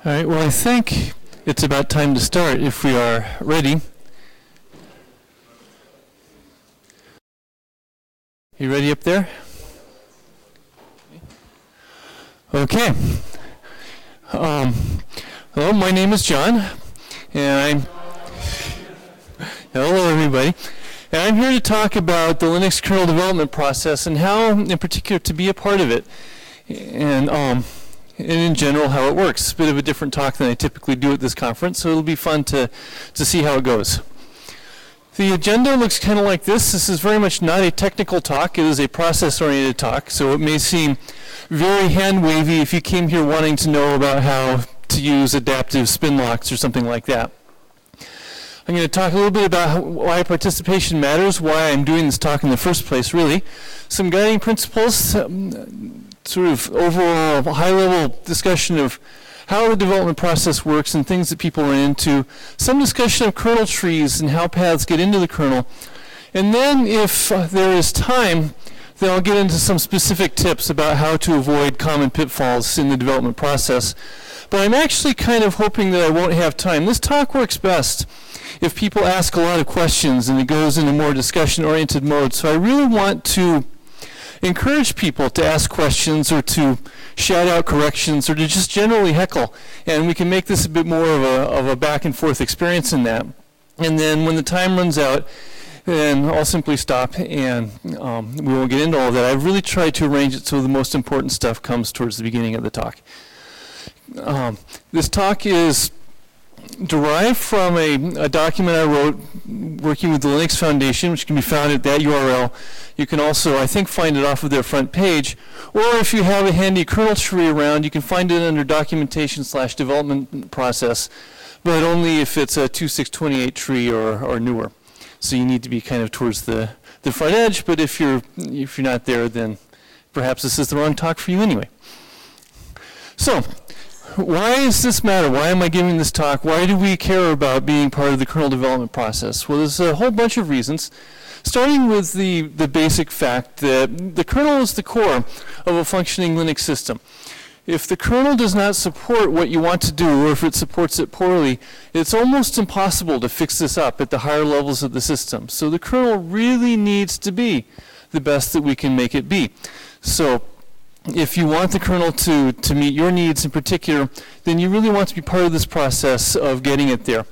All right, well, I think it's about time to start if we are ready. You ready up there? Okay. Hello, my name is John, and hello everybody. And I'm here to talk about the Linux kernel development process and how, in particular, to be a part of it. And in general, how it works. It's a bit of a different talk than I typically do at this conference, so it'll be fun to see how it goes. The agenda looks kind of like this. This is very much not a technical talk. It is a process-oriented talk, so it may seem very hand-wavy if you came here wanting to know about how to use adaptive spin locks or something like that. I'm going to talk a little bit about why participation matters, why I'm doing this talk in the first place, really. Some guiding principles, sort of overall high-level discussion of how the development process works and things that people run into, some discussion of kernel trees and how paths get into the kernel. And then if there is time, then I'll get into some specific tips about how to avoid common pitfalls in the development process. But I'm actually kind of hoping that I won't have time. This talk works best if people ask a lot of questions and it goes in a more discussion-oriented mode. So I really want to encourage people to ask questions or to shout out corrections or to just generally heckle. And we can make this a bit more of a back and forth experience in that. And then when the time runs out, then I'll simply stop and we won't get into all of that. I've really tried to arrange it so the most important stuff comes towards the beginning of the talk. This talk is derived from a document I wrote working with the Linux Foundation, which can be found at that URL. You can also, I think, find it off of their front page. Or if you have a handy kernel tree around, you can find it under documentation/development process, but only if it's a 2628 tree or newer. So you need to be kind of towards the front edge, but if you're not there, then perhaps this is the wrong talk for you anyway. So, why does this matter? Why am I giving this talk? Why do we care about being part of the kernel development process? Well, there's a whole bunch of reasons, starting with the basic fact that the kernel is the core of a functioning Linux system. If the kernel does not support what you want to do, or if it supports it poorly, it's almost impossible to fix this up at the higher levels of the system. So the kernel really needs to be the best that we can make it be. So if you want the kernel to meet your needs in particular, then you really want to be part of this process of getting it there.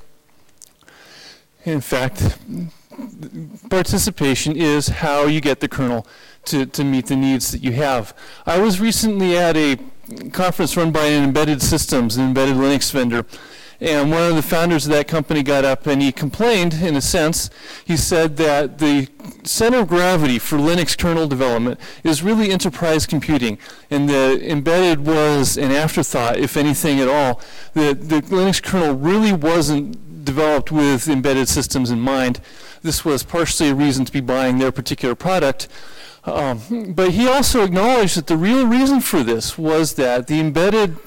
In fact, participation is how you get the kernel to meet the needs that you have. I was recently at a conference run by an embedded systems, an embedded Linux vendor, and one of the founders of that company got up and he complained, in a sense. He said that the center of gravity for Linux kernel development is really enterprise computing, and the embedded was an afterthought, if anything at all. The Linux kernel really wasn't developed with embedded systems in mind. This was partially a reason to be buying their particular product. But he also acknowledged that the real reason for this was that the embedded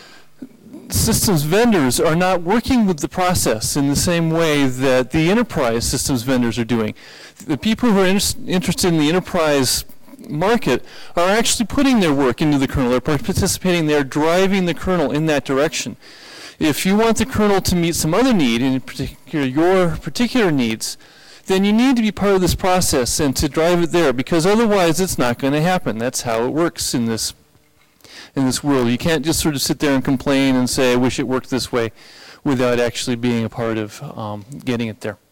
systems vendors are not working with the process in the same way that the enterprise systems vendors are doing. The people who are interested in the enterprise market are actually putting their work into the kernel. They're participating, they're driving the kernel in that direction. If you want the kernel to meet some other need, in particular your particular needs, then you need to be part of this process and to drive it there, because otherwise it's not going to happen. That's how it works in this world. You can't just sort of sit there and complain and say, I wish it worked this way, without actually being a part of getting it there.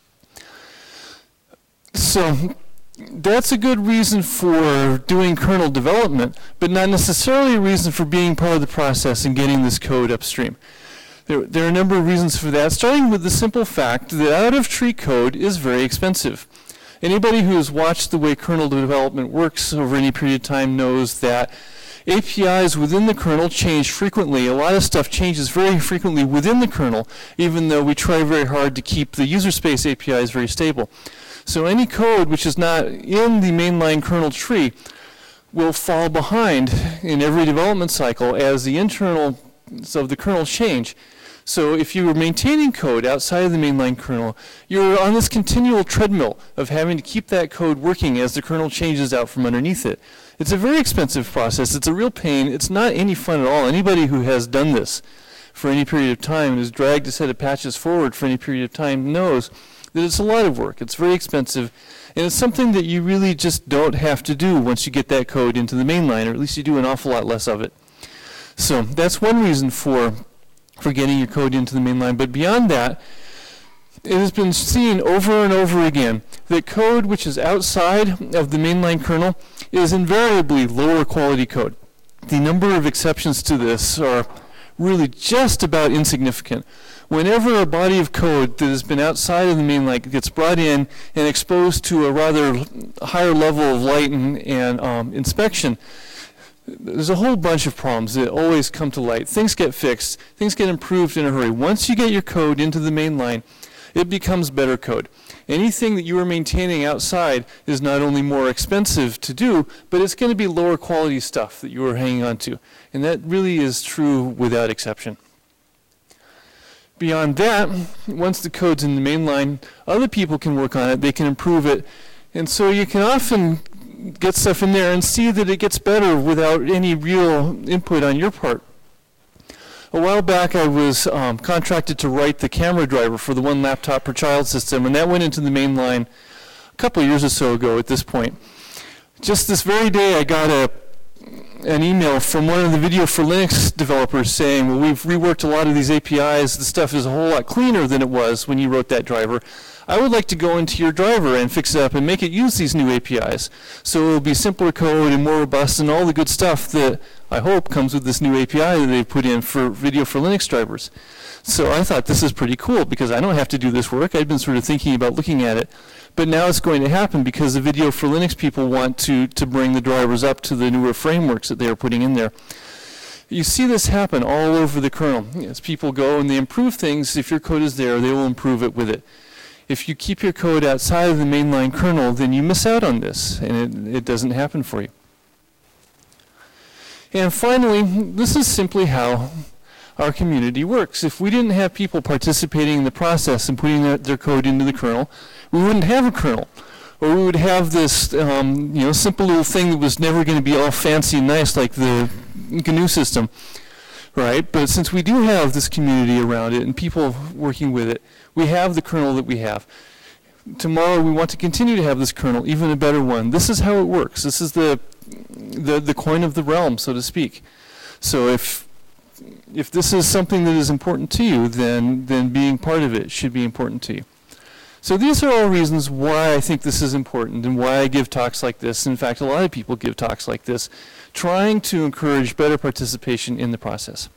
So that's a good reason for doing kernel development, but not necessarily a reason for being part of the process and getting this code upstream. There are a number of reasons for that, starting with the simple fact that out-of-tree code is very expensive. Anybody who has watched the way kernel development works over any period of time knows that APIs within the kernel change frequently. A lot of stuff changes very frequently within the kernel, even though we try very hard to keep the user space APIs very stable. So any code which is not in the mainline kernel tree will fall behind in every development cycle as the internals of the kernel change. So if you were maintaining code outside of the mainline kernel, you're on this continual treadmill of having to keep that code working as the kernel changes out from underneath it. It's a very expensive process. It's a real pain. It's not any fun at all. Anybody who has done this for any period of time and has dragged a set of patches forward for any period of time knows that it's a lot of work. It's very expensive, and it's something that you really just don't have to do once you get that code into the mainline, or at least you do an awful lot less of it. So that's one reason for getting your code into the mainline. But beyond that, it has been seen over and over again that code which is outside of the mainline kernel is invariably lower quality code. The number of exceptions to this are really just about insignificant. Whenever a body of code that has been outside of the mainline gets brought in and exposed to a rather higher level of light and inspection, there's a whole bunch of problems that always come to light. Things get fixed, things get improved in a hurry. Once you get your code into the mainline, it becomes better code. Anything that you are maintaining outside is not only more expensive to do, but it's going to be lower quality stuff that you are hanging on to. And that really is true without exception. Beyond that, once the code's in the mainline, other people can work on it, they can improve it, and so you can often get stuff in there and see that it gets better without any real input on your part. A while back I was contracted to write the camera driver for the one laptop per child system, and that went into the mainline a couple of years or so ago at this point. Just this very day I got an email from one of the Video for Linux developers saying, well, we've reworked a lot of these APIs. The stuff is a whole lot cleaner than it was when you wrote that driver. I would like to go into your driver and fix it up and make it use these new APIs. So it will be simpler code and more robust and all the good stuff that I hope comes with this new API that they've put in for Video for Linux drivers. So I thought this is pretty cool because I don't have to do this work. I'd been sort of thinking about looking at it. But now it's going to happen because the Video for Linux people want to bring the drivers up to the newer frameworks that they are putting in there. You see this happen all over the kernel. As people go and they improve things, if your code is there, they will improve it with it. If you keep your code outside of the mainline kernel, then you miss out on this, and it doesn't happen for you. And finally, this is simply how our community works. If we didn't have people participating in the process and putting their code into the kernel, we wouldn't have a kernel. Or we would have this simple little thing that was never going to be all fancy and nice like the GNU system, right? But since we do have this community around it and people working with it, we have the kernel that we have. Tomorrow we want to continue to have this kernel, even a better one. This is how it works. This is the coin of the realm, so to speak. So if this is something that is important to you, then being part of it should be important to you. So these are all reasons why I think this is important and why I give talks like this. In fact, a lot of people give talks like this, trying to encourage better participation in the process.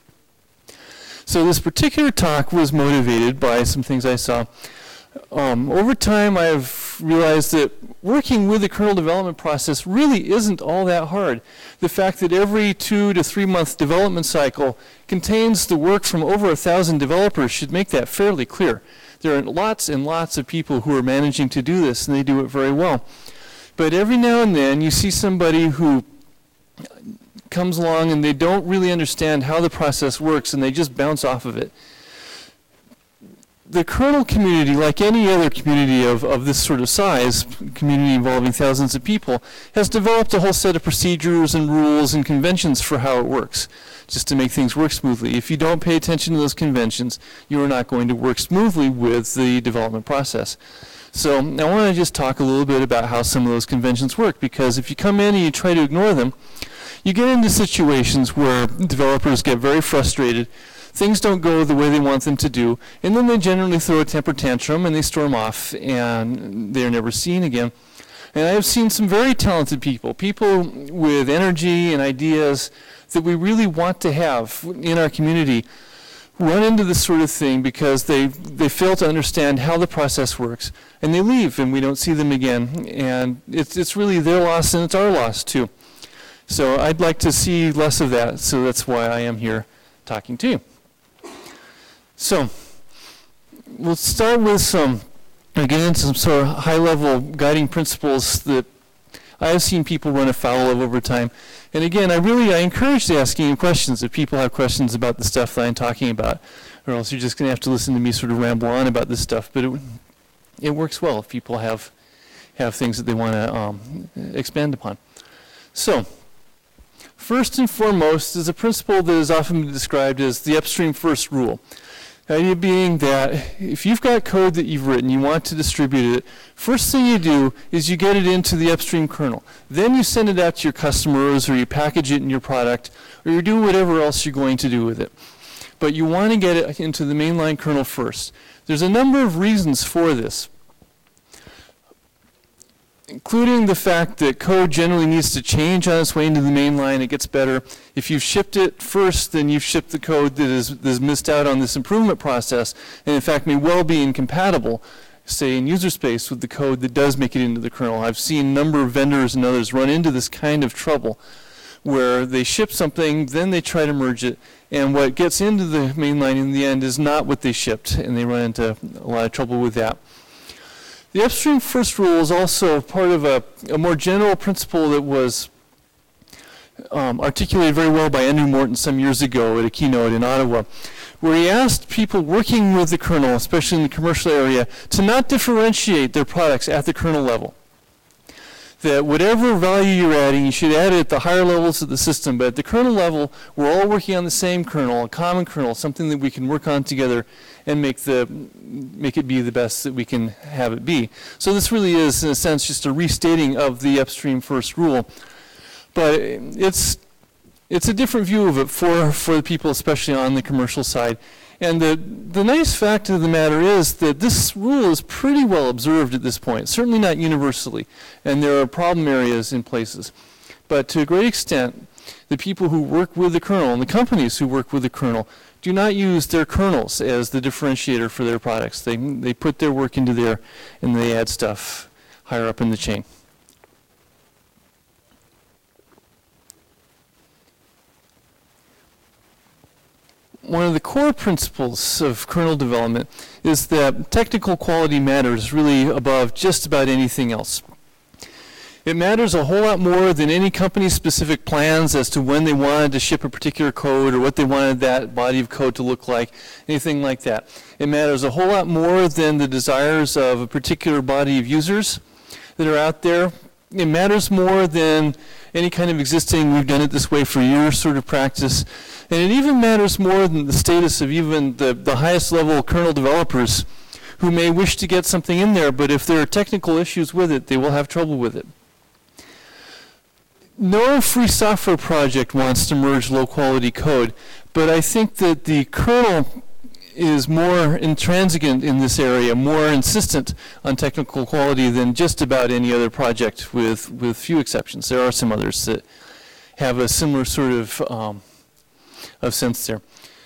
So this particular talk was motivated by some things I saw. Over time, I've realized that working with the kernel development process really isn't all that hard. The fact that every 2 to 3 month development cycle contains the work from over 1,000 developers should make that fairly clear. There are lots and lots of people who are managing to do this, and they do it very well. But every now and then, you see somebody who comes along and they don't really understand how the process works, and they just bounce off of it. The kernel community, like any other community of this sort of size, community involving thousands of people, has developed a whole set of procedures and rules and conventions for how it works, just to make things work smoothly. If you don't pay attention to those conventions, you are not going to work smoothly with the development process. So I want to just talk a little bit about how some of those conventions work, because if you come in and you try to ignore them, you get into situations where developers get very frustrated. Things don't go the way they want them to do, and then they generally throw a temper tantrum and they storm off and they're never seen again. And I have seen some very talented people with energy and ideas that we really want to have in our community run into this sort of thing because they fail to understand how the process works, and they leave and we don't see them again, and it's really their loss and it's our loss too. So I'd like to see less of that, so that's why I am here talking to you. So we'll start with get into some sort of high-level guiding principles that I have seen people run afoul of over time. And again, I encourage the asking of questions if people have questions about the stuff that I'm talking about, or else you're just going to have to listen to me sort of ramble on about this stuff. But it works well if people have things that they want to expand upon. So First and foremost is a principle that is often described as the upstream first rule. The idea being that if you've got code that you've written, you want to distribute it, first thing you do is you get it into the upstream kernel. Then you send it out to your customers, or you package it in your product, or you do whatever else you're going to do with it. But you want to get it into the mainline kernel first. There's a number of reasons for this, including the fact that code generally needs to change on its way into the main line. It gets better. If you've shipped it first, then you've shipped the code that is missed out on this improvement process, and in fact may well be incompatible, say in user space, with the code that does make it into the kernel. I've seen a number of vendors and others run into this kind of trouble, where they ship something, then they try to merge it, and what gets into the main line in the end is not what they shipped, and they run into a lot of trouble with that. The upstream first rule is also part of a more general principle that was articulated very well by Andrew Morton some years ago at a keynote in Ottawa, where he asked people working with the kernel, especially in the commercial area, to not differentiate their products at the kernel level. That whatever value you're adding, you should add it at the higher levels of the system, but at the kernel level, we're all working on the same kernel, a common kernel, something that we can work on together and make it be the best that we can have it be. So this really is, in a sense, just a restating of the upstream first rule. But it's a different view of it for the people, especially on the commercial side. And the nice fact of the matter is that this rule is pretty well observed at this point, certainly not universally, and there are problem areas in places. But to a great extent, the people who work with the kernel and the companies who work with the kernel do not use their kernels as the differentiator for their products. They put their work into there, and they add stuff higher up in the chain. One of the core principles of kernel development is that technical quality matters really above just about anything else. It matters a whole lot more than any company's specific plans as to when they wanted to ship a particular code or what they wanted that body of code to look like, anything like that. It matters a whole lot more than the desires of a particular body of users that are out there. It matters more than any kind of existing, we've done it this way for years sort of practice. And it even matters more than the status of even the highest level kernel developers who may wish to get something in there, but if there are technical issues with it, they will have trouble with it. No free software project wants to merge low quality code, but I think that the kernel is more intransigent in this area, more insistent on technical quality than just about any other project, with few exceptions. There are some others that have a similar sort of sense there.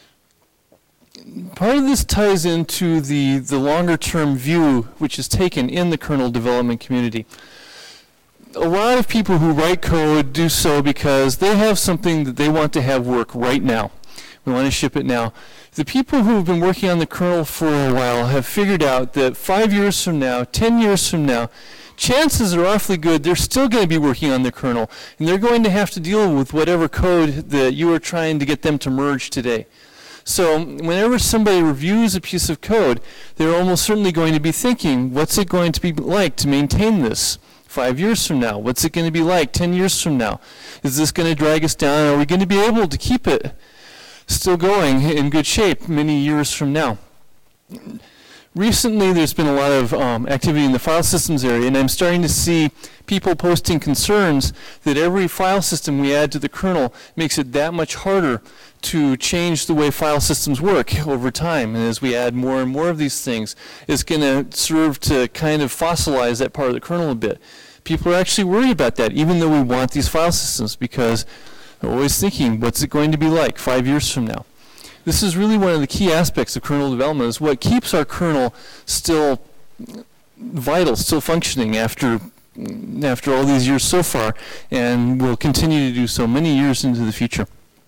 Part of this ties into the longer term view which is taken in the kernel development community. A lot of people who write code do so because they have something that they want to have work right now. We want to ship it now. The people who have been working on the kernel for a while have figured out that 5 years from now, 10 years from now, chances are awfully good they're still going to be working on the kernel, and they're going to have to deal with whatever code that you are trying to get them to merge today. So whenever somebody reviews a piece of code, they're almost certainly going to be thinking, what's it going to be like to maintain this 5 years from now? What's it going to be like 10 years from now? Is this going to drag us down? Are we going to be able to keep it still going in good shape many years from now? Recently, there's been a lot of activity in the file systems area, and I'm starting to see people posting concerns that every file system we add to the kernel makes it that much harder to change the way file systems work over time. And as we add more and more of these things, it's going to serve to kind of fossilize that part of the kernel a bit. People are actually worried about that, even though we want these file systems, because they're always thinking, what's it going to be like 5 years from now? This is really one of the key aspects of kernel development, is what keeps our kernel still vital, still functioning after all these years so far, and will continue to do so many years into the future.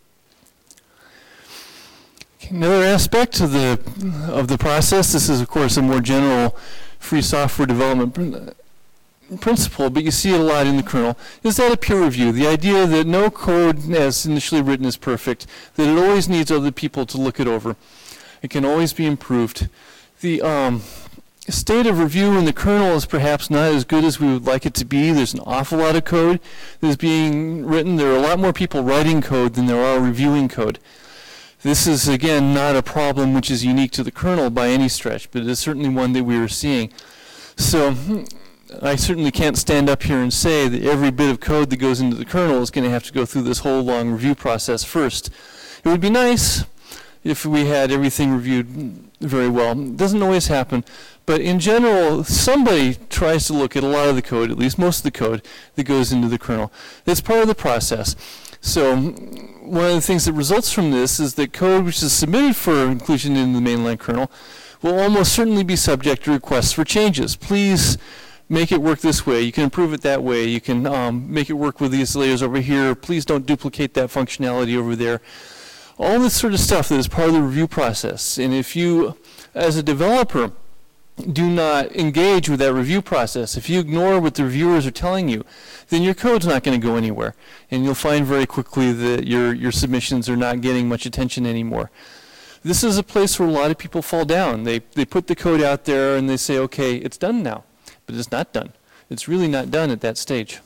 Another aspect of the process, this is of course a more general free software development principle, but you see it a lot in the kernel, is that of peer review. The idea that no code as initially written is perfect, that it always needs other people to look it over. It can always be improved. state of review in the kernel is perhaps not as good as we would like it to be. There's an awful lot of code that is being written. There are a lot more people writing code than there are reviewing code. This is, again, not a problem which is unique to the kernel by any stretch, but it is certainly one that we are seeing. So I certainly can't stand up here and say that every bit of code that goes into the kernel is going to have to go through this whole long review process first. It would be nice if we had everything reviewed very well. It doesn't always happen, but in general, somebody tries to look at a lot of the code, at least most of the code, that goes into the kernel. That's part of the process. So one of the things that results from this is that code which is submitted for inclusion in the mainline kernel will almost certainly be subject to requests for changes. Please make it work this way. You can improve it that way. You can make it work with these layers over here. Please don't duplicate that functionality over there. All this sort of stuff that is part of the review process. And if you, as a developer, do not engage with that review process, if you ignore what the reviewers are telling you, then your code's not going to go anywhere. And you'll find very quickly that your submissions are not getting much attention anymore. This is a place where a lot of people fall down. They put the code out there and they say, okay, it's done now. But it's not done. It's really not done at that stage.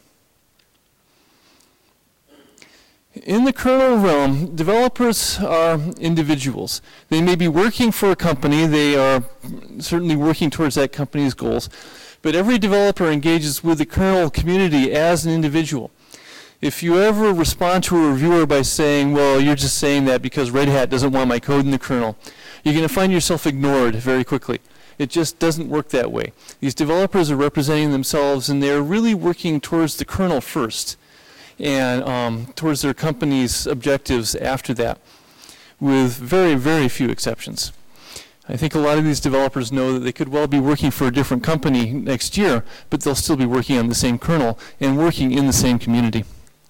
In the kernel realm, developers are individuals. They may be working for a company. They are certainly working towards that company's goals. But every developer engages with the kernel community as an individual. If you ever respond to a reviewer by saying, well, you're just saying that because Red Hat doesn't want my code in the kernel, you're going to find yourself ignored very quickly. It just doesn't work that way. These developers are representing themselves, and they're really working towards the kernel first, and towards their company's objectives after that, with very, very few exceptions. I think a lot of these developers know that they could well be working for a different company next year, but they'll still be working on the same kernel and working in the same community.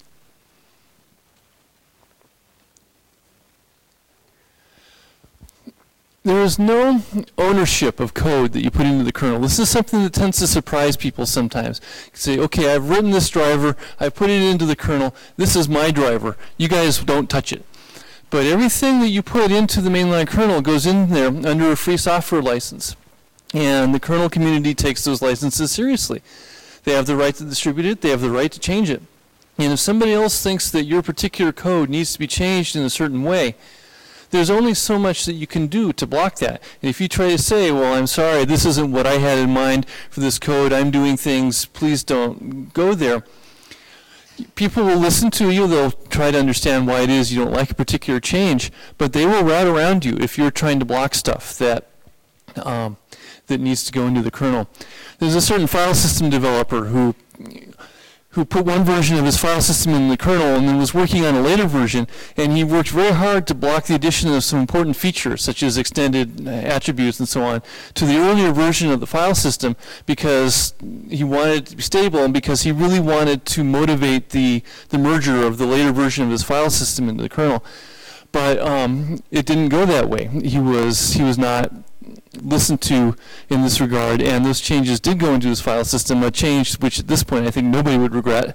There is no ownership of code that you put into the kernel. This is something that tends to surprise people sometimes. You say, okay, I've written this driver, I put it into the kernel, this is my driver, you guys don't touch it. But everything that you put into the mainline kernel goes in there under a free software license. And the kernel community takes those licenses seriously. They have the right to distribute it, they have the right to change it. And if somebody else thinks that your particular code needs to be changed in a certain way, there's only so much that you can do to block that. And if you try to say, well, I'm sorry, this isn't what I had in mind for this code, I'm doing things, please don't go there, people will listen to you, they'll try to understand why it is you don't like a particular change, but they will route around you if you're trying to block stuff that needs to go into the kernel. There's a certain file system developer who put one version of his file system in the kernel and then was working on a later version, and he worked very hard to block the addition of some important features, such as extended attributes and so on, to the earlier version of the file system because he wanted it to be stable and because he really wanted to motivate the merger of the later version of his file system into the kernel. But it didn't go that way. He was not listened to in this regard, and those changes did go into his file system, a change which at this point I think nobody would regret.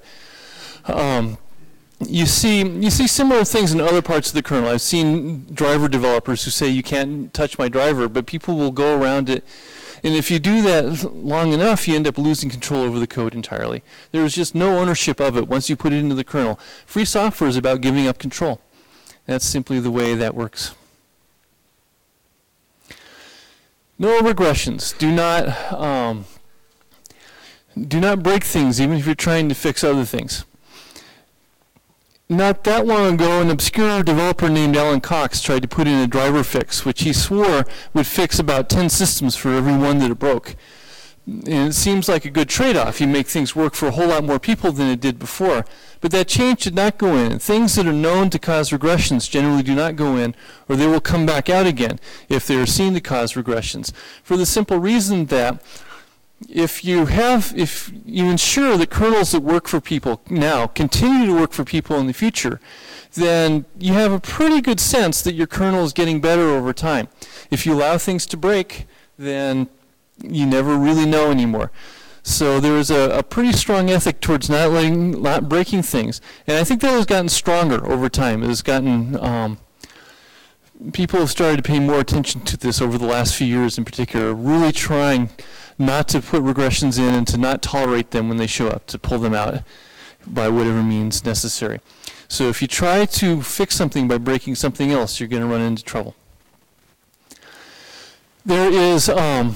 You see similar things in other parts of the kernel. I've seen driver developers who say you can't touch my driver, but people will go around it, and if you do that long enough, you end up losing control over the code entirely. There is just no ownership of it once you put it into the kernel. Free software is about giving up control. That's simply the way that works. No regressions. Do not break things, even if you're trying to fix other things. Not that long ago, an obscure developer named Alan Cox tried to put in a driver fix, which he swore would fix about 10 systems for every one that it broke. And it seems like a good trade-off. You make things work for a whole lot more people than it did before. But that change did not go in. Things that are known to cause regressions generally do not go in, or they will come back out again if they are seen to cause regressions. For the simple reason that if you ensure that kernels that work for people now continue to work for people in the future, then you have a pretty good sense that your kernel is getting better over time. If you allow things to break, then you never really know anymore. So there is a pretty strong ethic towards not breaking things, and I think that has gotten stronger over time. It has gotten people have started to pay more attention to this over the last few years in particular, really trying not to put regressions in and to not tolerate them when they show up, to pull them out by whatever means necessary. So if you try to fix something by breaking something else, you're going to run into trouble. There is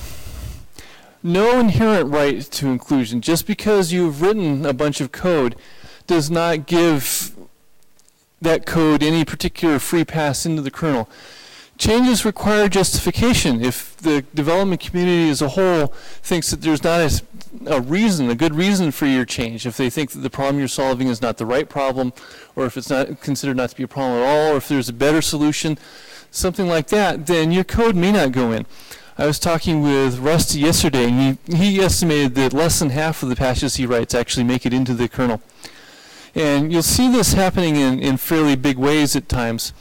no inherent right to inclusion. Just because you've written a bunch of code does not give that code any particular free pass into the kernel. Changes require justification. If the development community as a whole thinks that there's not a good reason for your change, if they think that the problem you're solving is not the right problem, or if it's not considered not to be a problem at all, or if there's a better solution, something like that, then your code may not go in. I was talking with Rusty yesterday, and he estimated that less than half of the patches he writes actually make it into the kernel. And you'll see this happening in fairly big ways at times.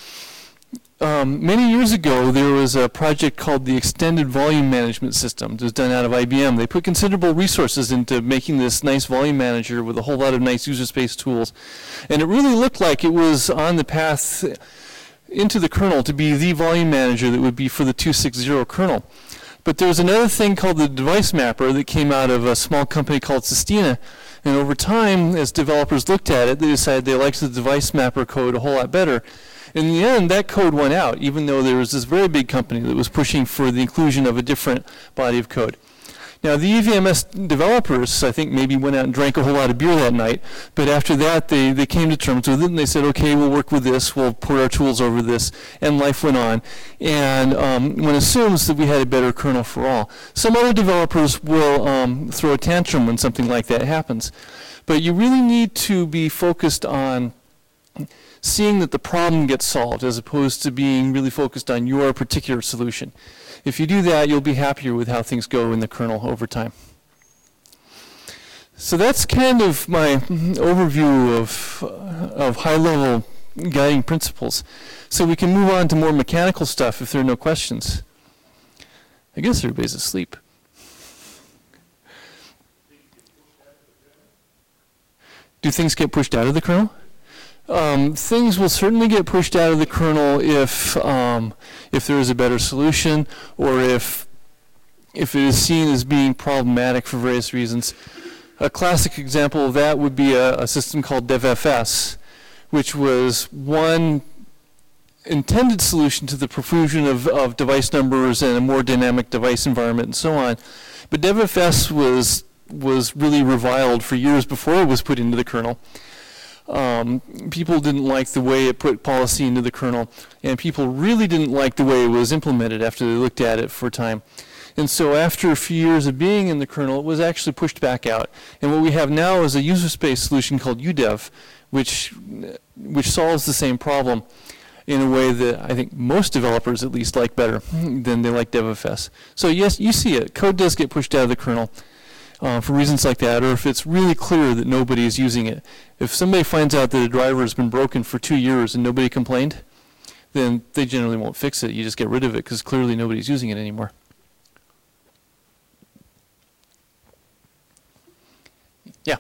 Many years ago, there was a project called the Extended Volume Management System. It was done out of IBM. They put considerable resources into making this nice volume manager with a whole lot of nice user space tools. And it really looked like it was on the path into the kernel to be the volume manager that would be for the 260 kernel. But there was another thing called the device mapper that came out of a small company called Sistina. And over time, as developers looked at it, they decided they liked the device mapper code a whole lot better. In the end, that code went out, even though there was this very big company that was pushing for the inclusion of a different body of code. Now, the EVMS developers, I think, maybe went out and drank a whole lot of beer that night, but after that, they came to terms with it, and they said, okay, we'll work with this, we'll put our tools over this, and life went on. And one assumes that we had a better kernel for all. Some other developers will throw a tantrum when something like that happens. But you really need to be focused on seeing that the problem gets solved as opposed to being really focused on your particular solution. If you do that, you'll be happier with how things go in the kernel over time. So that's kind of my overview of high-level guiding principles. So we can move on to more mechanical stuff if there are no questions. I guess everybody's asleep. Do things get pushed out of the kernel? Things will certainly get pushed out of the kernel if there is a better solution, or if it is seen as being problematic for various reasons. A classic example of that would be a system called DevFS, which was one intended solution to the profusion of device numbers and a more dynamic device environment and so on. But DevFS was really reviled for years before it was put into the kernel. People didn't like the way it put policy into the kernel, and people really didn't like the way it was implemented after they looked at it for a time. And so after a few years of being in the kernel, it was actually pushed back out. And what we have now is a user space solution called UDEV, which solves the same problem in a way that I think most developers at least like better than they like DevFS. So yes, you see it. Code does get pushed out of the kernel for reasons like that, or if it's really clear that nobody is using it. If somebody finds out that a driver has been broken for 2 years and nobody complained, then they generally won't fix it. You just get rid of it because clearly nobody's using it anymore. Yeah.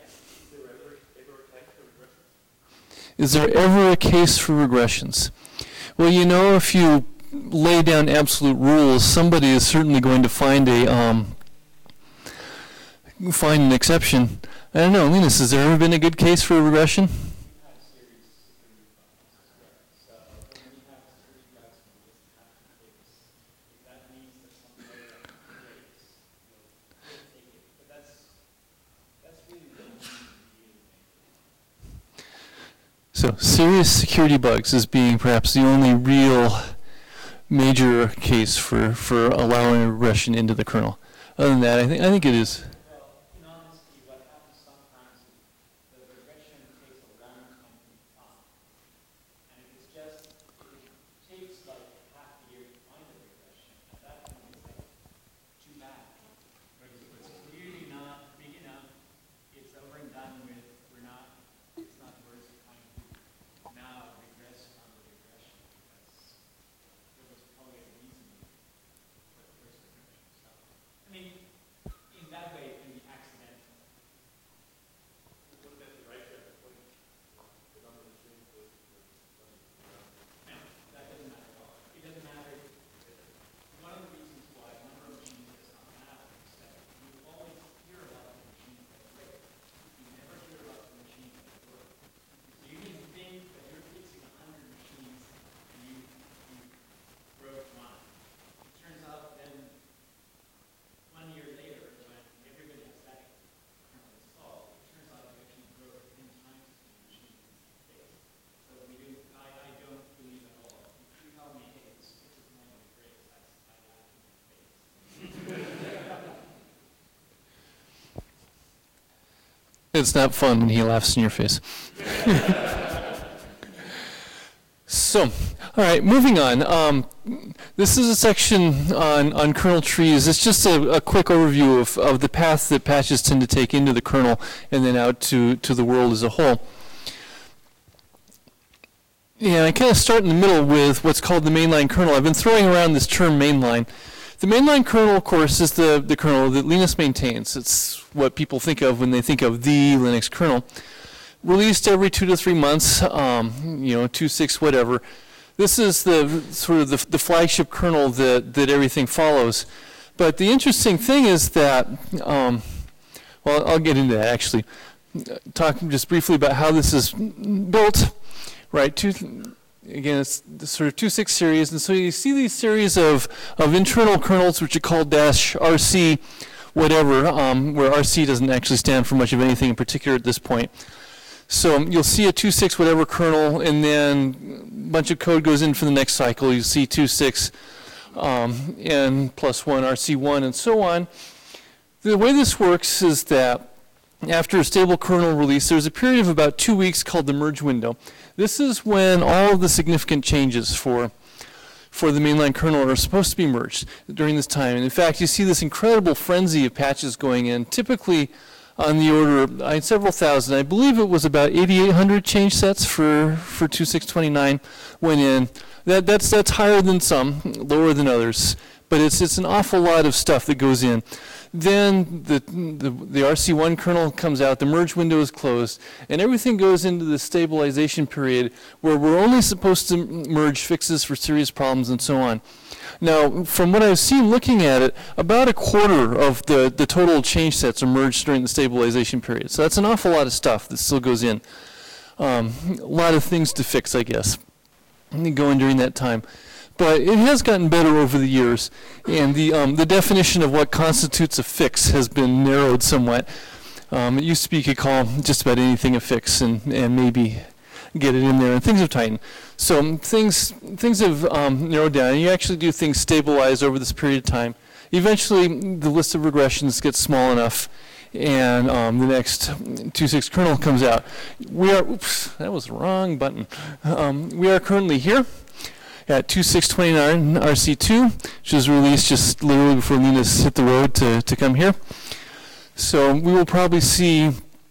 Is there ever a case for regressions? Well, you know, if you lay down absolute rules, somebody is certainly going to find an exception. I don't know, Linus, has there ever been a good case for a regression? So serious security bugs as being perhaps the only real major case for allowing a regression into the kernel. Other than that, I think it is. That way, It's not fun when he laughs in your face. So, all right, moving on. This is a section on kernel trees. It's just a quick overview of the path that patches tend to take into the kernel and then out to the world as a whole. Yeah, I kind of start in the middle with what's called the mainline kernel. I've been throwing around this term mainline. The mainline kernel, of course, is the kernel that Linus maintains. It's what people think of when they think of the Linux kernel. Released every 2 to 3 months, 2.6 whatever. This is the sort of the flagship kernel that everything follows. But the interesting thing is that, well, I'll get into that actually. Talking just briefly about how this is built, right? Again, it's the sort of 2.6 series, and so you see these series of internal kernels which are called -RC whatever, where RC doesn't actually stand for much of anything in particular at this point. So you'll see a 2.6 whatever kernel, and then a bunch of code goes in for the next cycle. You see 2.6 and +1 RC1 and so on. The way this works is that after a stable kernel release, there's a period of about 2 weeks called the merge window. This is when all of the significant changes for the mainline kernel are supposed to be merged during this time. And in fact, you see this incredible frenzy of patches going in, typically on the order of several thousand. I believe it was about 8,800 change sets for 2.6.29 went in. That's higher than some, lower than others, but it's an awful lot of stuff that goes in. Then the RC1 kernel comes out, the merge window is closed, and everything goes into the stabilization period where we're only supposed to merge fixes for serious problems and so on. Now, from what I've seen looking at it, about a quarter of the total change sets are merged during the stabilization period. So that's an awful lot of stuff that still goes in. A lot of things to fix, I guess, going during that time. But it has gotten better over the years, and the definition of what constitutes a fix has been narrowed somewhat. It used to be you could call just about anything a fix and maybe get it in there, and things have tightened. So things have narrowed down, and you actually do things stabilize over this period of time. Eventually, the list of regressions gets small enough, and the next 2.6 kernel comes out. Oops, that was the wrong button. We are currently here at 2.6.29 RC2, which was released just literally before Linus hit the road to come here. So we will probably see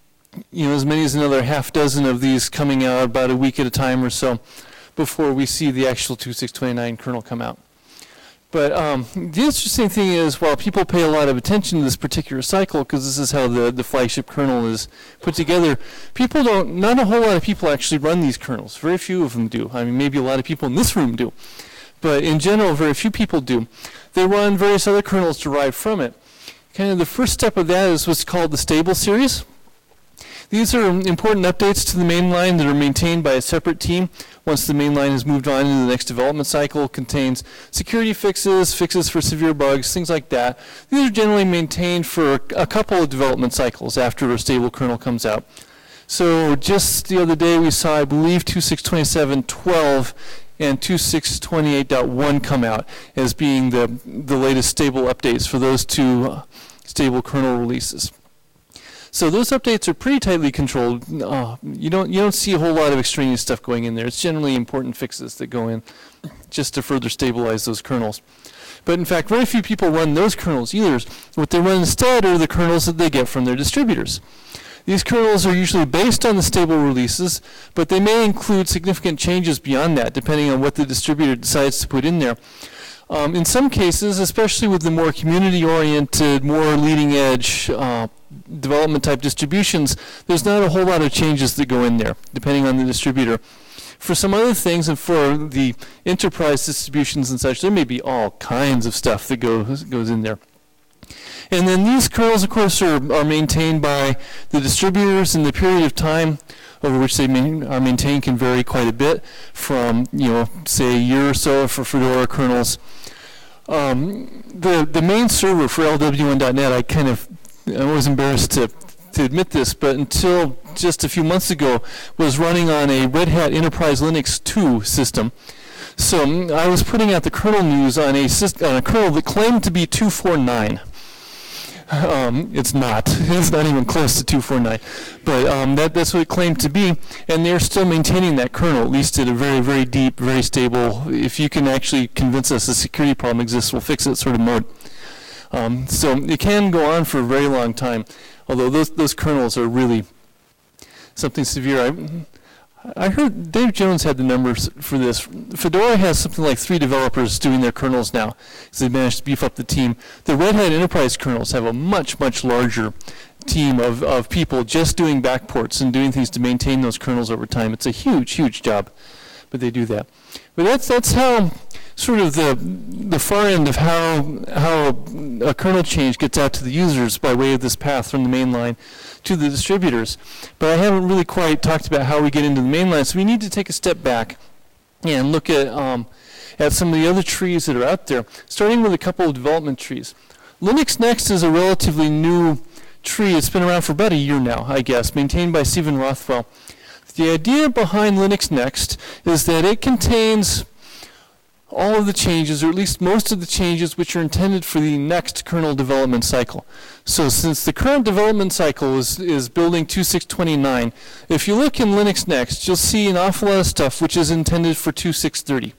as many as another half dozen of these coming out about a week at a time or so before we see the actual 2.6.29 kernel come out. But the interesting thing is, while people pay a lot of attention to this particular cycle, because this is how the flagship kernel is put together, not a whole lot of people actually run these kernels. Very few of them do. I mean, maybe a lot of people in this room do. But in general, very few people do. They run various other kernels derived from it. Kind of the first step of that is what's called the stable series. These are important updates to the mainline that are maintained by a separate team once the mainline has moved on into the next development cycle. It contains security fixes, fixes for severe bugs, things like that. These are generally maintained for a couple of development cycles after a stable kernel comes out. So just the other day we saw, I believe, 2.6.27.12 and 2.6.28.1 come out as being the latest stable updates for those two stable kernel releases. So those updates are pretty tightly controlled. You don't see a whole lot of extraneous stuff going in there. It's generally important fixes that go in just to further stabilize those kernels. But in fact, very few people run those kernels either. What they run instead are the kernels that they get from their distributors. These kernels are usually based on the stable releases, but they may include significant changes beyond that, depending on what the distributor decides to put in there. In some cases, especially with the more community-oriented, more leading-edge development type distributions, there's not a whole lot of changes that go in there, depending on the distributor. For some other things, and for the enterprise distributions and such, there may be all kinds of stuff that goes in there. And then these kernels, of course, are maintained by the distributors, and the period of time over which they are maintained can vary quite a bit from, say a year or so for Fedora kernels. The main server for LW1.net, I was embarrassed to admit this, but until just a few months ago was running on a Red Hat Enterprise Linux 2 system. So I was putting out the kernel news on a kernel that claimed to be 2.4.9. It's not. It's not even close to 249. But that's what it claimed to be, and they're still maintaining that kernel, at least at a very, very deep, very stable, if you can actually convince us a security problem exists, we'll fix it sort of mode. So it can go on for a very long time, although those kernels are really something severe. I heard Dave Jones had the numbers for this. Fedora has something like 3 developers doing their kernels now, because they managed to beef up the team. The Red Hat Enterprise kernels have a much, much larger team of people just doing backports and doing things to maintain those kernels over time. It's a huge, huge job, but they do that. But that's how sort of the far end of how a kernel change gets out to the users by way of this path from the main line to the distributors. But I haven't really quite talked about how we get into the main line, so we need to take a step back and look at some of the other trees that are out there, starting with a couple of development trees. Linux Next is a relatively new tree. It's been around for about a year now, I guess, maintained by Stephen Rothwell. The idea behind Linux Next is that it contains all of the changes, or at least most of the changes, which are intended for the next kernel development cycle. So since the current development cycle is building 2629, if you look in Linux Next, you'll see an awful lot of stuff which is intended for 2630.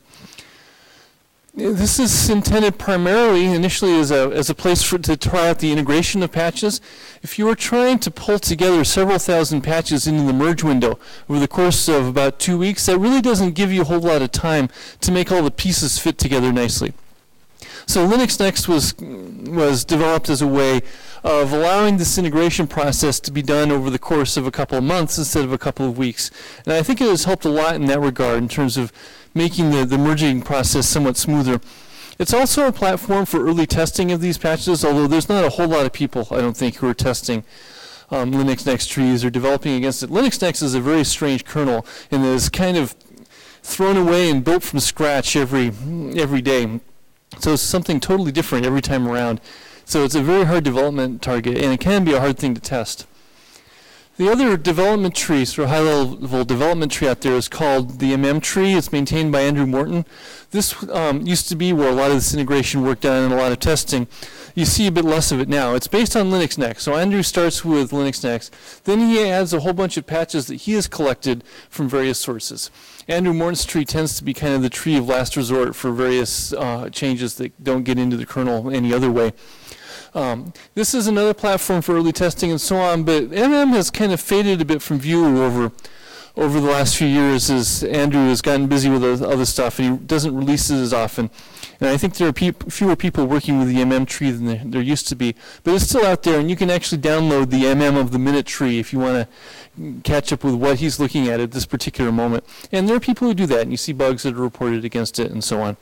This is intended primarily, initially, as a place to try out the integration of patches. If you were trying to pull together several thousand patches into the merge window over the course of about 2 weeks, that really doesn't give you a whole lot of time to make all the pieces fit together nicely. So Linux Next was developed as a way of allowing this integration process to be done over the course of a couple of months instead of a couple of weeks. And I think it has helped a lot in that regard in terms of making the merging process somewhat smoother. It's also a platform for early testing of these patches, although there's not a whole lot of people, I don't think, who are testing Linux Next trees or developing against it. Linux Next is a very strange kernel and is kind of thrown away and built from scratch every day. So it's something totally different every time around. So it's a very hard development target, and it can be a hard thing to test. The other development tree, sort of high-level development tree out there, is called the MM tree. It's maintained by Andrew Morton. This used to be where a lot of this integration work done and a lot of testing. You see a bit less of it now. It's based on Linux Next. So Andrew starts with Linux Next. Then he adds a whole bunch of patches that he has collected from various sources. Andrew Morton's tree tends to be kind of the tree of last resort for various changes that don't get into the kernel any other way. This is another platform for early testing and so on, but MM has kind of faded a bit from view over the last few years as Andrew has gotten busy with other stuff and he doesn't release it as often. And I think there are fewer people working with the MM tree than there used to be. But it's still out there, and you can actually download the MM of the minute tree if you want to catch up with what he's looking at this particular moment. And there are people who do that, and you see bugs that are reported against it and so on.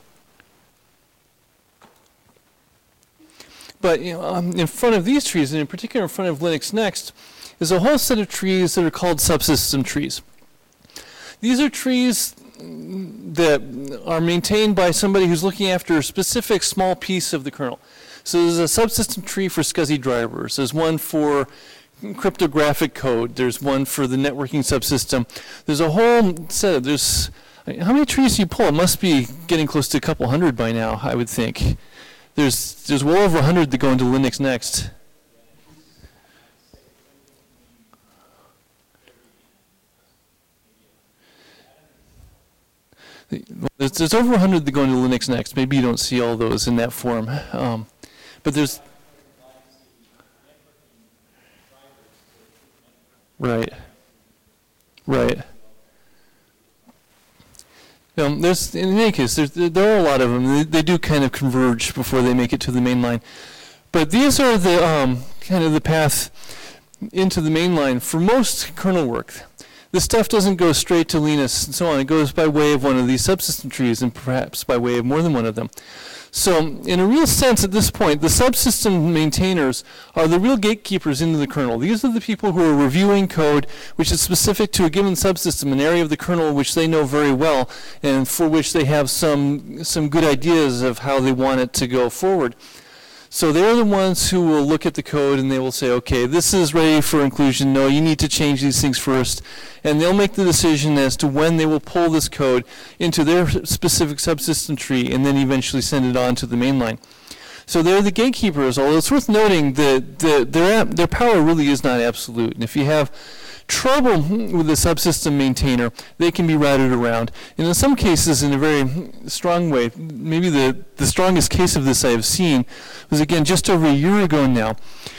But in front of these trees, and in particular in front of Linux Next, is a whole set of trees that are called subsystem trees. These are trees that are maintained by somebody who's looking after a specific small piece of the kernel. So there's a subsystem tree for SCSI drivers. There's one for cryptographic code. There's one for the networking subsystem. There's a whole set of, how many trees do you pull? It must be getting close to a couple hundred by now, I would think. There's well over 100 that go into Linux Next. There's over 100 that go into Linux Next. Maybe you don't see all those in that form. But there's... Right. There's, in any case, there are a lot of them. They do kind of converge before they make it to the main line. But these are the kind of the path into the main line for most kernel work. This stuff doesn't go straight to Linus and so on. It goes by way of one of these subsystem trees and perhaps by way of more than one of them. So in a real sense at this point, the subsystem maintainers are the real gatekeepers into the kernel. These are the people who are reviewing code which is specific to a given subsystem, an area of the kernel which they know very well and for which they have some good ideas of how they want it to go forward. So they're the ones who will look at the code and they will say, okay, this is ready for inclusion. No, you need to change these things first. And they'll make the decision as to when they will pull this code into their specific subsystem tree and then eventually send it on to the mainline. So they're the gatekeepers, although it's worth noting that their power really is not absolute. And if you have trouble with the subsystem maintainer, they can be routed around. And in some cases, in a very strong way, maybe the strongest case of this I have seen was, again, just over a year ago now.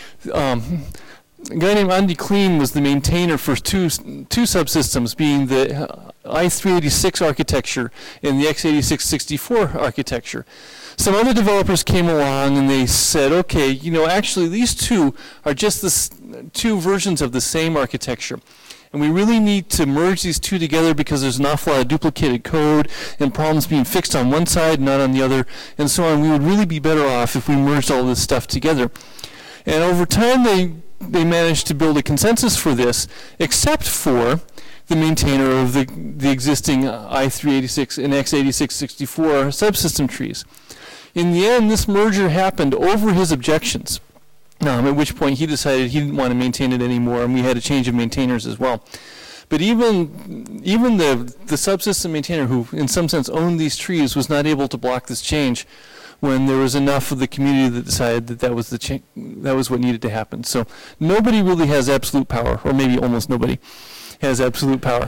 A guy named Andy Klein was the maintainer for two subsystems, being the i386 architecture and the x86-64 architecture. Some other developers came along and they said, okay, you know, actually these two are just two versions of the same architecture. And we really need to merge these two together because there's an awful lot of duplicated code and problems being fixed on one side, not on the other, and so on. We would really be better off if we merged all this stuff together. And over time they managed to build a consensus for this, except for the maintainer of the existing i386 and x86-64 subsystem trees. In the end, this merger happened over his objections, at which point he decided he didn't want to maintain it anymore, and we had a change of maintainers as well. But even the subsystem maintainer, who in some sense owned these trees, was not able to block this change when there was enough of the community that decided that that was what needed to happen. So nobody really has absolute power, or maybe almost nobody has absolute power.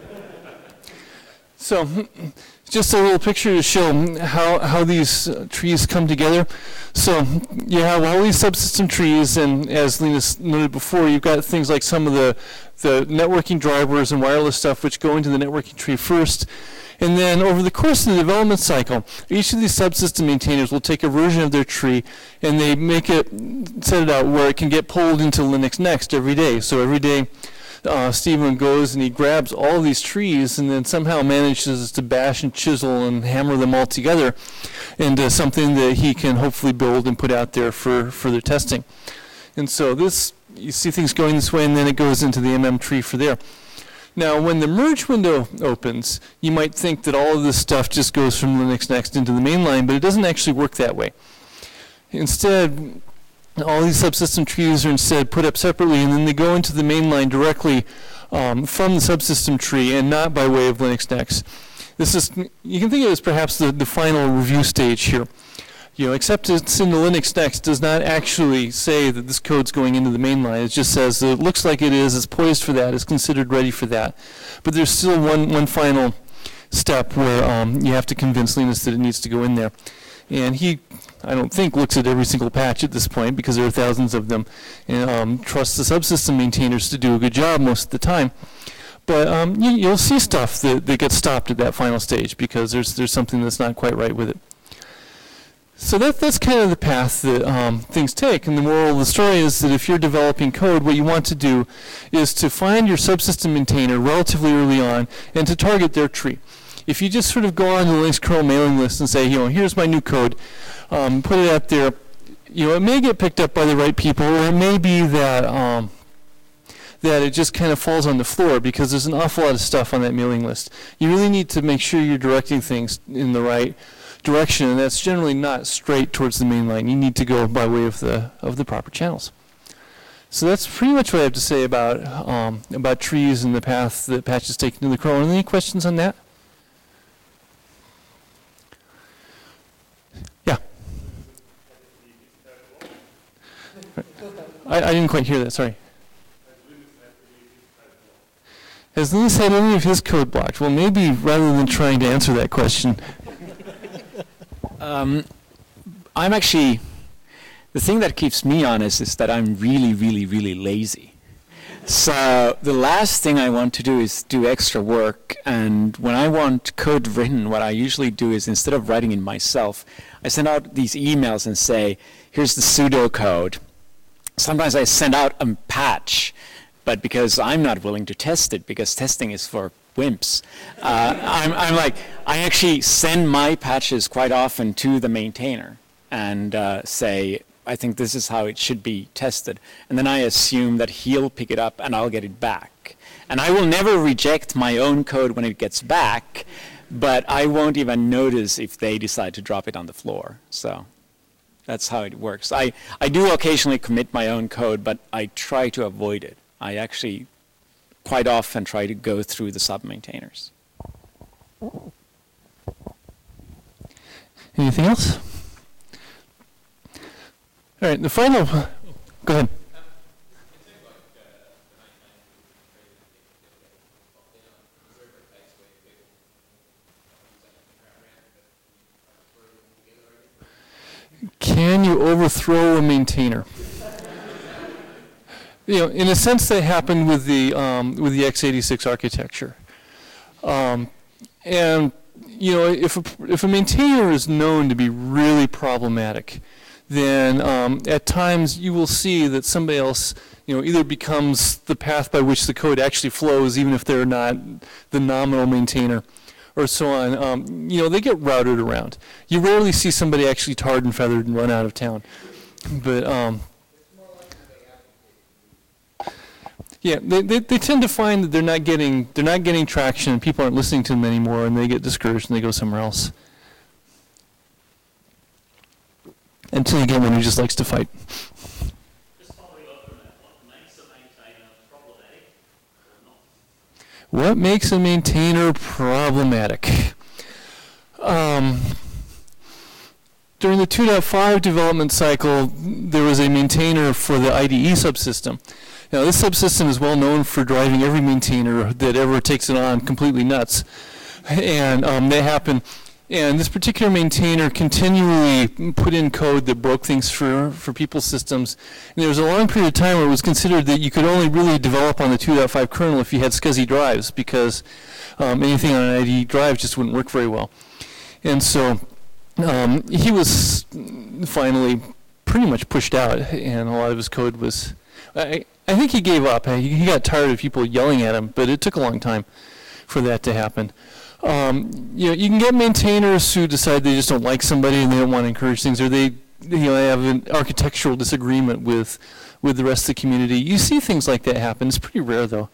So just a little picture to show how these trees come together. So you have all these subsystem trees, and as Linus noted before, you've got things like some of the networking drivers and wireless stuff which go into the networking tree first. And then over the course of the development cycle, each of these subsystem maintainers will take a version of their tree and they set it out where it can get pulled into Linux Next every day. So every day Stephen goes and he grabs all these trees and then somehow manages to bash and chisel and hammer them all together into something that he can hopefully build and put out there for further testing. And so you see things going this way, and then it goes into the MM tree for there. Now, when the merge window opens, you might think that all of this stuff just goes from Linux Next into the mainline, but it doesn't actually work that way. Instead, all these subsystem trees are instead put up separately, and then they go into the mainline directly from the subsystem tree and not by way of Linux Next. You can think of it as perhaps the final review stage here. Acceptance into Linux Next does not actually say that this code's going into the mainline. It just says that it looks like it is, it's poised for that, it's considered ready for that. But there's still one final step where you have to convince Linus that it needs to go in there. And he, I don't think, looks at every single patch at this point because there are thousands of them, and trusts the subsystem maintainers to do a good job most of the time. But you'll see stuff that gets stopped at that final stage because there's something that's not quite right with it. So that's kind of the path that things take. And the moral of the story is that if you're developing code, what you want to do is to find your subsystem maintainer relatively early on and to target their tree. If you just sort of go on to the Linux kernel mailing list and say, here's my new code, put it out there, it may get picked up by the right people, or it may be that it just kind of falls on the floor because there's an awful lot of stuff on that mailing list. You really need to make sure you're directing things in the right direction, and that's generally not straight towards the main line. You need to go by way of the proper channels. So that's pretty much what I have to say about trees and the path that patches take into the kernel. Any questions on that? Yeah. I didn't quite hear that. Sorry. Has Linus had any of his code blocked? Well, maybe rather than trying to answer that question. I'm actually, the thing that keeps me honest is that I'm really, really, really lazy. So the last thing I want to do is do extra work, and when I want code written, what I usually do is instead of writing it myself, I send out these emails and say, here's the pseudocode. Sometimes I send out a patch, but because I'm not willing to test it, because testing is for wimps, I'm like, I actually send my patches quite often to the maintainer and say, I think this is how it should be tested. And then I assume that he'll pick it up and I'll get it back. And I will never reject my own code when it gets back, but I won't even notice if they decide to drop it on the floor. So that's how it works. I do occasionally commit my own code, but I try to avoid it. I actually quite often try to go through the sub-maintainers. Anything else? All right, the final, go ahead. Can you overthrow a maintainer? You know, in a sense, that happened with the x86 architecture. And you know, if a maintainer is known to be really problematic, then at times you will see that somebody else, you know, either becomes the path by which the code actually flows, even if they're not the nominal maintainer, or so on. You know, they get routed around. You rarely see somebody actually tarred and feathered and run out of town. But yeah, they tend to find that they're not getting traction, and people aren't listening to them anymore, and they get discouraged and they go somewhere else. Until you get one who just likes to fight. Just following up from that, what makes a maintainer problematic or not? What makes a maintainer problematic? During the 2.5 development cycle, there was a maintainer for the IDE subsystem. Now, this subsystem is well known for driving every maintainer that ever takes it on completely nuts. And that happened. And this particular maintainer continually put in code that broke things for people's systems. And there was a long period of time where it was considered that you could only really develop on the 2.5 kernel if you had SCSI drives, because anything on an IDE drive just wouldn't work very well. And so he was finally pretty much pushed out, and a lot of his code was... I think he gave up. He got tired of people yelling at him, but it took a long time for that to happen. You know, you can get maintainers who decide they just don't like somebody and they don't want to encourage things, or they have an architectural disagreement with the rest of the community. You see things like that happen. It's pretty rare, though.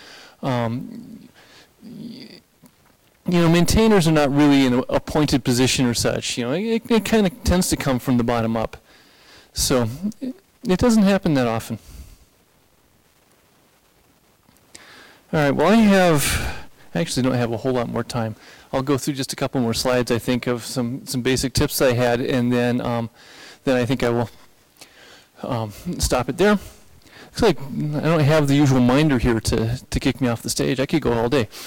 You know, maintainers are not really in an appointed position or such. You know, it kind of tends to come from the bottom up. So it doesn't happen that often. All right, well, I actually don't have a whole lot more time. I'll go through just a couple more slides, I think, of some basic tips I had, and then I think I will stop it there. Looks like I don't have the usual minder here to kick me off the stage. I could go all day.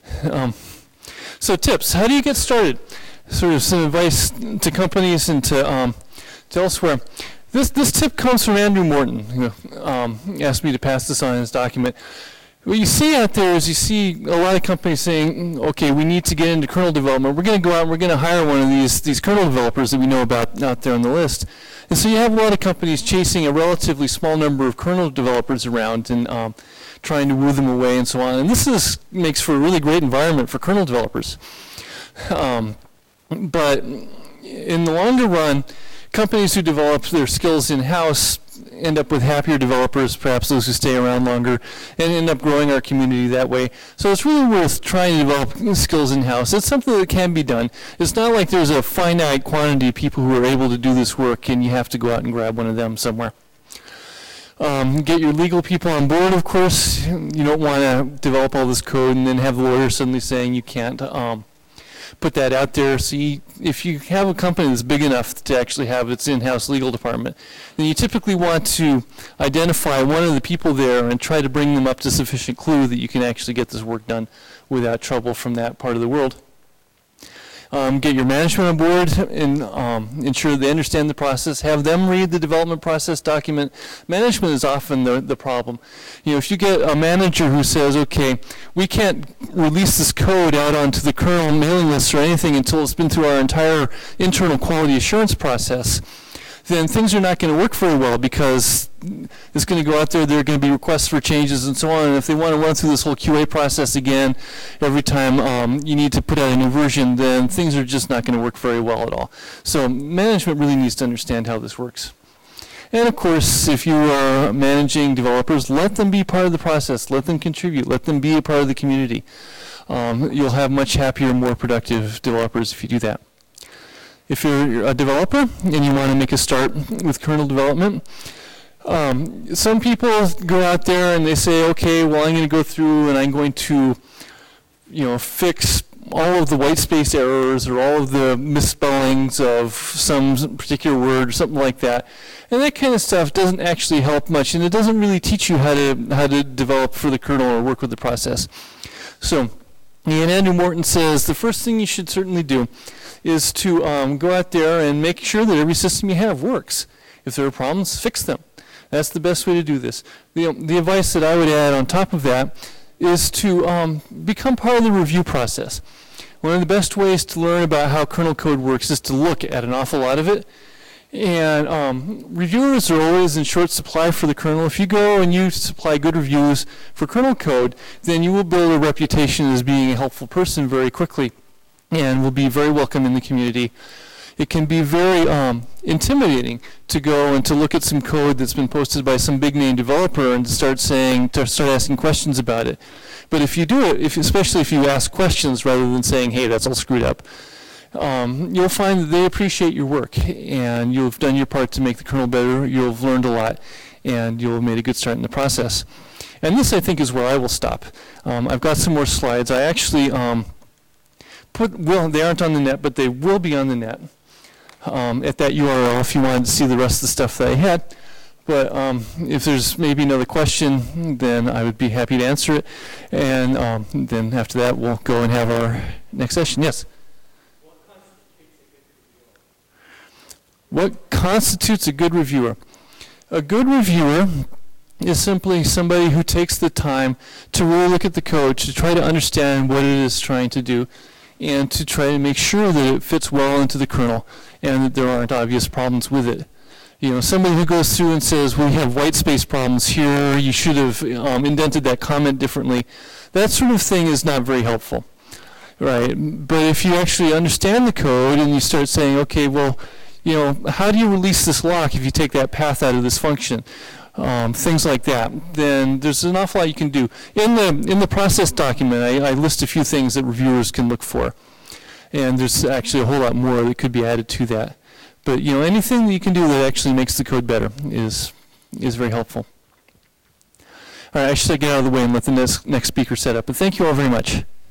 So tips, how do you get started? Sort of some advice to companies and to elsewhere. This tip comes from Andrew Morton, who asked me to pass this on in his document. What you see out there is you see a lot of companies saying, okay, we need to get into kernel development. We're going to go out and we're going to hire one of these kernel developers that we know about out there on the list. And so you have a lot of companies chasing a relatively small number of kernel developers around and trying to woo them away and so on. And this makes for a really great environment for kernel developers. But in the longer run, companies who develop their skills in-house end up with happier developers, perhaps those who stay around longer, and end up growing our community that way. So it's really worth trying to develop skills in-house. It's something that can be done. It's not like there's a finite quantity of people who are able to do this work and you have to go out and grab one of them somewhere. Get your legal people on board, of course. You don't want to develop all this code and then have the lawyer suddenly saying you can't put that out there. So if you have a company that's big enough to actually have its in-house legal department, then you typically want to identify one of the people there and try to bring them up to sufficient clue that you can actually get this work done without trouble from that part of the world. Get your management on board and ensure they understand the process. Have them read the development process document. Management is often the problem. You know, if you get a manager who says, okay, we can't release this code out onto the kernel mailing list or anything until it's been through our entire internal quality assurance process, then things are not going to work very well, because it's going to go out there, there are going to be requests for changes and so on, and if they want to run through this whole QA process again every time you need to put out a new version, then things are just not going to work very well at all. So management really needs to understand how this works. And of course, if you are managing developers, let them be part of the process, let them contribute, let them be a part of the community. You'll have much happier, more productive developers if you do that. If you're a developer and you want to make a start with kernel development, some people go out there and they say, okay, well, I'm going to go through and I'm going to, fix all of the white space errors or all of the misspellings of some particular word or something like that. And that kind of stuff doesn't actually help much, and it doesn't really teach you how to develop for the kernel or work with the process. So, and Andrew Morton says the first thing you should certainly do is to go out there and make sure that every system you have works. If there are problems, fix them. That's the best way to do this. The advice that I would add on top of that is to become part of the review process. One of the best ways to learn about how kernel code works is to look at an awful lot of it. And reviewers are always in short supply for the kernel. If you go and you supply good reviews for kernel code, then you will build a reputation as being a helpful person very quickly and will be very welcome in the community. It can be very intimidating to go and to look at some code that's been posted by some big name developer and to start asking questions about it. But if you do it, especially if you ask questions rather than saying, hey, that's all screwed up, you'll find that they appreciate your work, and you'll have done your part to make the kernel better. You'll have learned a lot, and you'll have made a good start in the process. And this, I think, is where I will stop. I've got some more slides. I actually they aren't on the net, but they will be on the net at that URL if you wanted to see the rest of the stuff that I had. But if there's maybe another question, then I would be happy to answer it. And then after that, we'll go and have our next session. Yes? What constitutes a good reviewer? A good reviewer is simply somebody who takes the time to really look at the code, to try to understand what it is trying to do, and to try to make sure that it fits well into the kernel and that there aren't obvious problems with it. You know, somebody who goes through and says, well, we have white space problems here, you should have indented that comment differently, that sort of thing is not very helpful, right? But if you actually understand the code and you start saying, okay, well, you know, how do you release this lock if you take that path out of this function? Things like that. Then there's an awful lot you can do. In the process document, I list a few things that reviewers can look for, and there's actually a whole lot more that could be added to that. But you know, anything that you can do that actually makes the code better is very helpful. All right, I should get out of the way and let the next speaker set up. But thank you all very much.